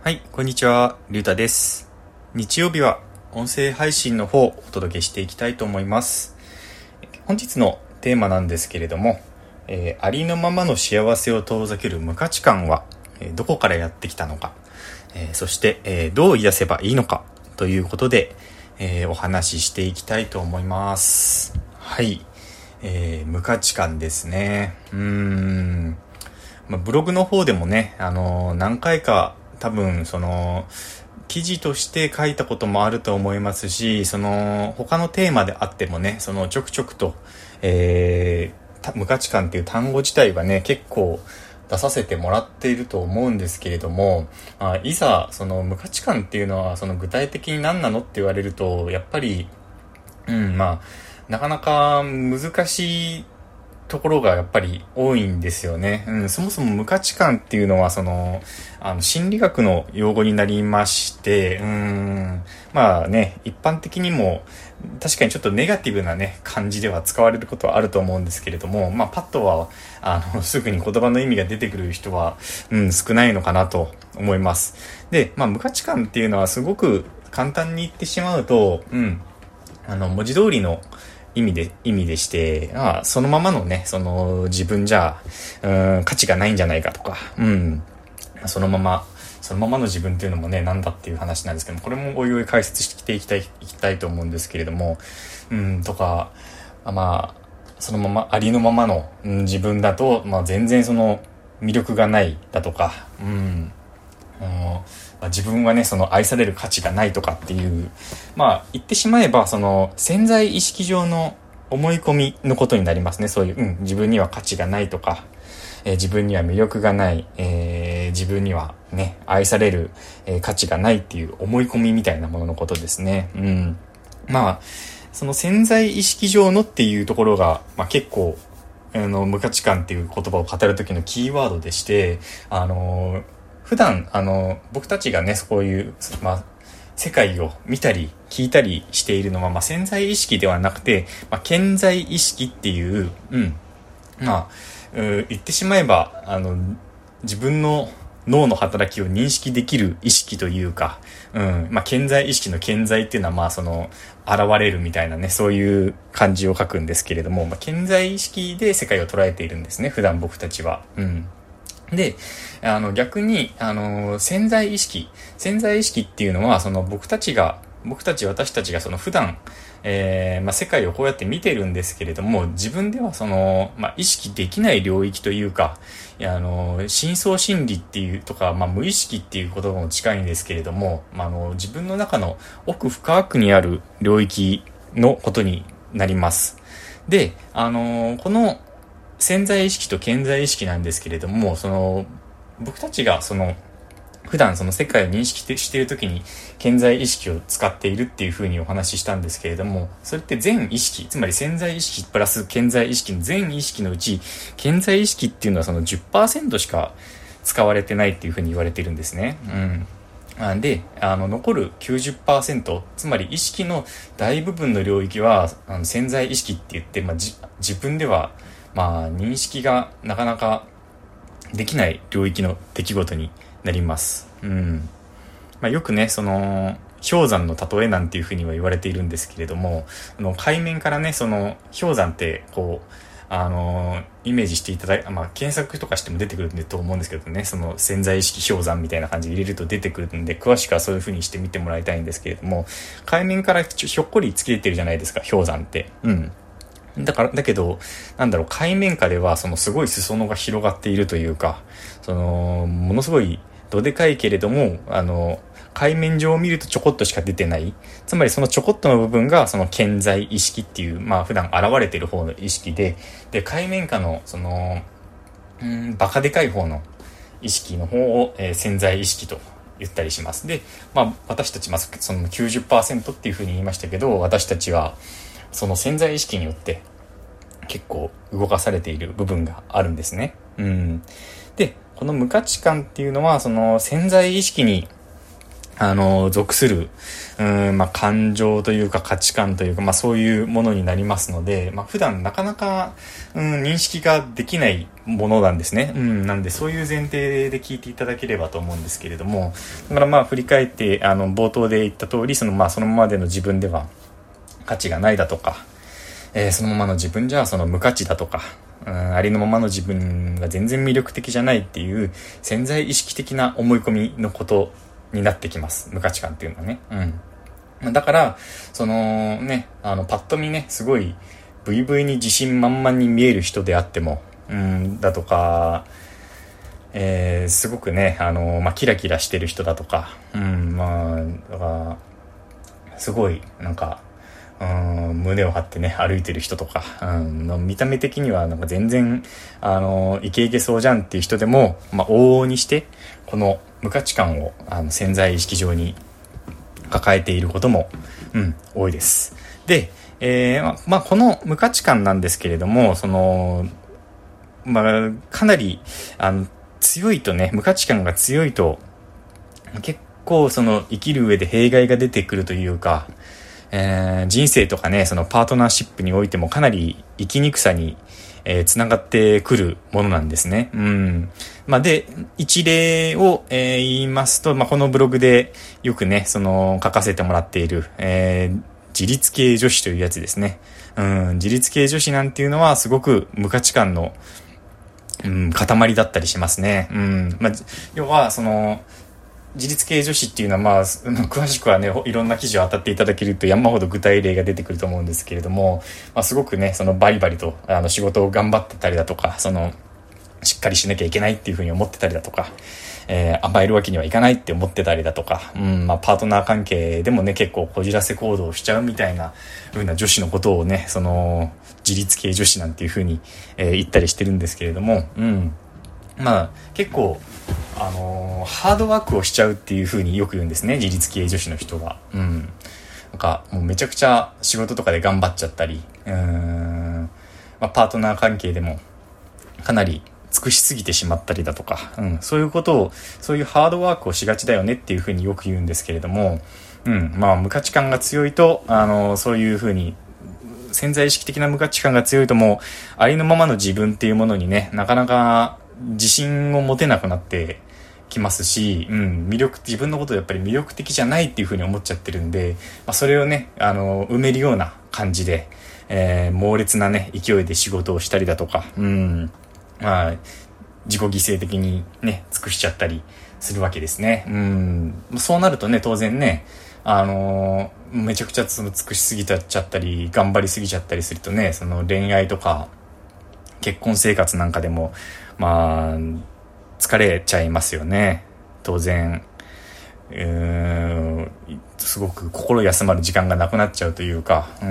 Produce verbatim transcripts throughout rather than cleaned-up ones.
はい、こんにちは、りゅうたです。日曜日は音声配信の方をお届けしていきたいと思います。本日のテーマなんですけれども、えー、ありのままの幸せを遠ざける無価値観は、えー、どこからやってきたのか、えー、そして、えー、どう癒せばいいのかということで、えー、お話ししていきたいと思います。はい、えー、無価値観ですね。うーん、まあ、ブログの方でもね、あのー、何回か多分その記事として書いたこともあると思いますし、その他のテーマであってもね、そのちょくちょくと、えー、無価値観っていう単語自体はね結構出させてもらっていると思うんですけれども、まあ、いざその無価値観っていうのはその具体的に何なのって言われるとやっぱりうんまあなかなか難しいところがやっぱり多いんですよね。うん、そもそも無価値観っていうのはそのあの心理学の用語になりまして、うーんまあね一般的にも確かにちょっとネガティブなね感じでは使われることはあると思うんですけれども、まあパッとはあのすぐに言葉の意味が出てくる人は、うん、少ないのかなと思います。で、まあ無価値観っていうのはすごく簡単に言ってしまうと、うんあの文字通りの意味で、意味でして、ああそのままのね、その自分じゃ、うん、価値がないんじゃないかとか、うん、そのまま、そのままの自分っていうのもね、なんだっていう話なんですけども、これもおいおい解説していきたい、いきたいと思うんですけれども、うん、とか、まあ、そのまま、ありのままの、うん、自分だと、まあ全然その魅力がないだとか、うん、自分はねその愛される価値がないとかっていうまあ言ってしまえばその潜在意識上の思い込みのことになりますね。そういう、うん、自分には価値がないとか、えー、自分には魅力がない、えー、自分にはね愛される、えー、価値がないっていう思い込みみたいなもののことですね。うんまあその潜在意識上のっていうところが、まあ、結構あの無価値観っていう言葉を語る時のキーワードでして、あのー普段あの僕たちがねそういう、まあ、世界を見たり聞いたりしているのは、まあ、潜在意識ではなくて、まあ、顕在意識っていう、うんまあ、う言ってしまえばあの自分の脳の働きを認識できる意識というか、うんまあ、顕在意識の顕在っていうのはまあその現れるみたいなねそういう漢字を書くんですけれども、まあ、顕在意識で世界を捉えているんですね普段僕たちは。うんで、あの逆に、あの潜在意識、潜在意識っていうのは、その僕たちが、僕たち私たちがその普段、えー、まあ、世界をこうやって見てるんですけれども、自分ではその、まあ、意識できない領域というか、いやあの深層心理っていうとか、まあ、無意識っていうことも近いんですけれども、まあ、あの自分の中の奥深くにある領域のことになります。で、あのこの潜在意識と顕在意識なんですけれども、その僕たちがその普段その世界を認識しているときに顕在意識を使っているっていうふうにお話ししたんですけれども、それって全意識、つまり潜在意識プラス顕在意識の全意識のうち顕在意識っていうのはその じゅっパーセント しか使われてないっていうふうに言われているんですね。うんで、あの残る きゅうじゅっパーセント、つまり意識の大部分の領域はあの潜在意識って言って、まあ、じ自分ではまあ認識がなかなかできない領域の出来事になります。うん。まあ、よくね、その氷山の例えなんていうふうには言われているんですけれども、あの海面からね、その氷山ってこうあのイメージしていただい、まあ、検索とかしても出てくるんでと思うんですけどね、その潜在意識氷山みたいな感じで入れると出てくるんで、詳しくはそういうふうにしてみてもらいたいんですけれども、海面からひょっこり突き出てるじゃないですか、氷山って。うん。だから、だけど、なんだろう、海面下では、そのすごい裾野が広がっているというか、その、ものすごい、どでかいけれども、あの、海面上を見るとちょこっとしか出てない。つまりそのちょこっとの部分が、その顕在意識っていう、まあ普段現れている方の意識で、で、海面下の、その、うん、バカでかい方の意識の方を、えー、潜在意識と言ったりします。で、まあ私たち、まあその きゅうじゅっパーセント っていうふうに言いましたけど、私たちは、その潜在意識によって結構動かされている部分があるんですね。うん。で、この無価値観っていうのはその潜在意識にあの、属する、うん、まあ、感情というか価値観というか、まあ、そういうものになりますので、まあ、普段なかなか、うん、認識ができないものなんですね。うん、なんで、そういう前提で聞いていただければと思うんですけれども、だからまあ、振り返って、あの、冒頭で言った通り、そのまあ、そのままでの自分では価値がないだとか、えー、そのままの自分じゃその無価値だとか、うん、ありのままの自分が全然魅力的じゃないっていう潜在意識的な思い込みのことになってきます。無価値観っていうのはね。うん。だから、そのね、あの、パッと見ね、すごい、ブイブイに自信満々に見える人であっても、うん、だとか、えー、すごくね、あの、まあ、キラキラしてる人だとか、うん、まあ、だから、すごい、なんか、うん、胸を張ってね、歩いてる人とか、うん、見た目的にはなんか全然、あの、イケイケそうじゃんっていう人でも、まあ、往々にして、この無価値観をあの潜在意識上に抱えていることも、うん、多いです。で、えー、ま、まあ、この無価値観なんですけれども、その、まあ、かなり、あの、強いとね、無価値観が強いと、結構その生きる上で弊害が出てくるというか、えー、人生とかね、そのパートナーシップにおいてもかなり生きにくさに、えー、つながってくるものなんですね。うん。まあ、で、一例を、えー、言いますと、まあ、このブログでよくね、その、書かせてもらっている、えー、自立系女子というやつですね。うん、自立系女子なんていうのはすごく無価値観の、うん、塊だったりしますね。うん。まあ、要は、その、自立系女子っていうのは、まあ、詳しくはね、いろんな記事を当たっていただけると山ほど具体例が出てくると思うんですけれども、まあ、すごくね、そのバリバリとあの仕事を頑張ってたりだとか、そのしっかりしなきゃいけないっていうふうに思ってたりだとか、えー、甘えるわけにはいかないって思ってたりだとか、うん、まあ、パートナー関係でもね、結構こじらせ行動をしちゃうみたいな風な女子のことをね、その自立系女子なんていうふうに、えー、言ったりしてるんですけれども、うん。まあ、結構、あのー、ハードワークをしちゃうっていう風によく言うんですね、自立系女子の人が。うん。なんか、もうめちゃくちゃ仕事とかで頑張っちゃったり、うーん、まあ、パートナー関係でもかなり尽くしすぎてしまったりだとか、うん、そういうことを、そういうハードワークをしがちだよねっていう風によく言うんですけれども、うん、まあ、無価値観が強いと、あのー、そういう風に、潜在意識的な無価値観が強いともう、ありのままの自分っていうものにね、なかなか、自信を持てなくなってきますし、うん、魅力、自分のことをやっぱり魅力的じゃないっていう風に思っちゃってるんで、まあ、それをね、あの、埋めるような感じで、えー、猛烈なね、勢いで仕事をしたりだとか、うん、まあ、自己犠牲的にね、尽くしちゃったりするわけですね。うん、そうなるとね、当然ね、あのー、めちゃくちゃその尽くしすぎちゃったり、頑張りすぎちゃったりするとね、その恋愛とか、結婚生活なんかでも、まあ、疲れちゃいますよね。当然、うーん、すごく心休まる時間がなくなっちゃうというか、うん、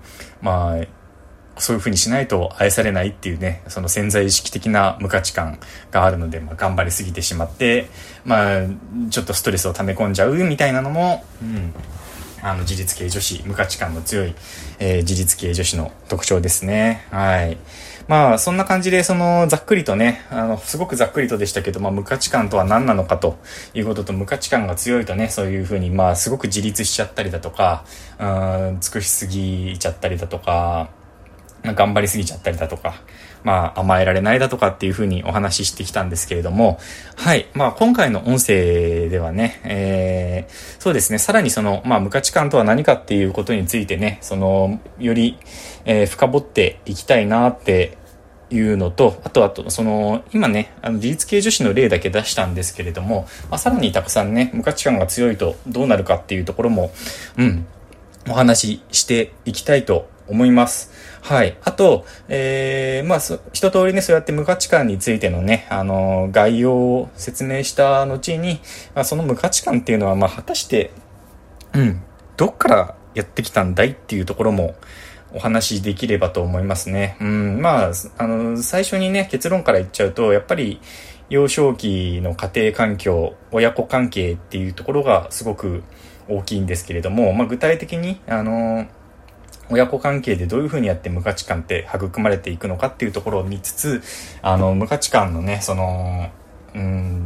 まあ、そういう風にしないと愛されないっていうね、その潜在意識的な無価値観があるので、まあ、頑張りすぎてしまって、まあ、ちょっとストレスを溜め込んじゃうみたいなのも、うん、あの、自立系女子、無価値観の強い、えー、自立系女子の特徴ですね。はい。まあ、そんな感じで、その、ざっくりとね、あの、すごくざっくりとでしたけど、まあ、無価値観とは何なのかということと、無価値観が強いとね、そういうふうに、まあ、すごく自立しちゃったりだとか、うん、尽くしすぎちゃったりだとか、頑張りすぎちゃったりだとか、まあ甘えられないだとかっていう風にお話ししてきたんですけれども、はい。まあ今回の音声ではね、えー、そうですね、さらにその、まあ無価値観とは何かっていうことについてね、その、より、えー、深掘っていきたいなっていうのと、あとあと、その、今ね、あの、自立系女子の例だけ出したんですけれども、まあさらにたくさんね、無価値観が強いとどうなるかっていうところも、うん、お話ししていきたいと思います。はい。あと、えー、まあ、一通りね、そうやって無価値観についてのね、あの、概要を説明した後に、まあ、その無価値観っていうのは、まあ、果たして、うん、どっからやってきたんだいっていうところも、お話しできればと思いますね。うん、まあ、あの、最初にね、結論から言っちゃうと、やっぱり、幼少期の家庭環境、親子関係っていうところがすごく大きいんですけれども、まあ、具体的に、あの、親子関係でどういう風にやって無価値観って育まれていくのかっていうところを見つつ、あの、無価値観のね、その、うん、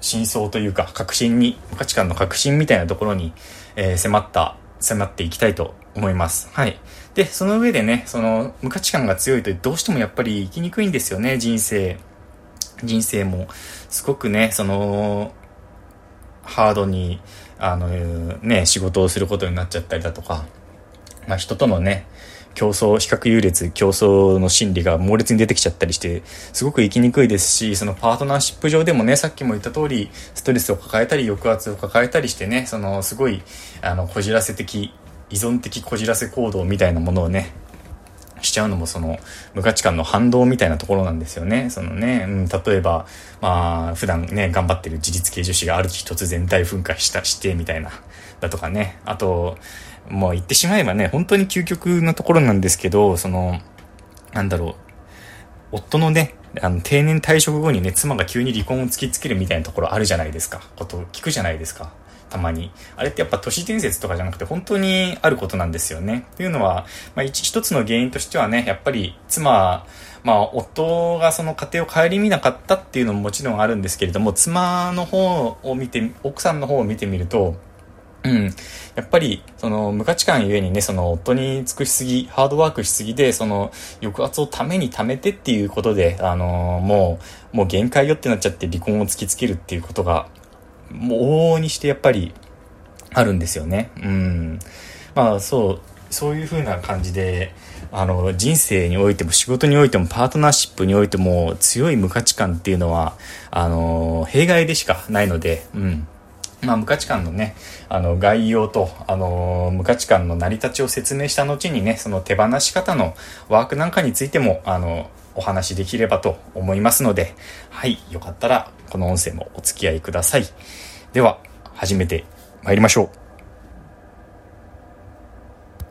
真相というか確信に、無価値観の確信みたいなところに、えー、迫った、迫っていきたいと思います。はい。で、その上でね、その無価値観が強いとどうしてもやっぱり生きにくいんですよね、人生。人生もすごくね、そのハードにあのね仕事をすることになっちゃったりだとか、まあ人とのね競争、比較優劣、競争の心理が猛烈に出てきちゃったりしてすごく生きにくいですし、そのパートナーシップ上でもね、さっきも言った通りストレスを抱えたり抑圧を抱えたりしてね、そのすごいあのこじらせ的依存的こじらせ行動みたいなものをねしちゃうのもその無価値観の反動みたいなところなんですよね。そのね、うん、例えばまあ普段ね頑張ってる自立系女子がある日突然大噴火したしてみたいなだとかね、あともう言ってしまえばね本当に究極なところなんですけど、そのなんだろう、夫のねあの定年退職後にね妻が急に離婚を突きつけるみたいなところあるじゃないですか、こと聞くじゃないですか。たまにあれってやっぱ都市伝説とかじゃなくて本当にあることなんですよね。っていうのは、まあ、一, 一つの原因としてはね、やっぱり妻、まあ夫がその家庭を顧みなかったっていうのももちろんあるんですけれども、妻の方を見て、奥さんの方を見てみると、うん、やっぱりその無価値観ゆえにね、その夫に尽くしすぎ、ハードワークしすぎで、その抑圧をためにためてっていうことで、あのー、もうもう限界よってなっちゃって離婚を突きつけるっていうことがもう往々にしてやっぱりあるんですよね。うん。まあそうそういう風な感じで、あの人生においても仕事においてもパートナーシップにおいても強い無価値観っていうのはあの弊害でしかないので、うん。まあ無価値観のね、あの概要とあの無価値観の成り立ちを説明した後にね、その手放し方のワークなんかについてもあのお話できればと思いますので、はい、よかったらこの音声もお付き合いください。では始めて参りましょう。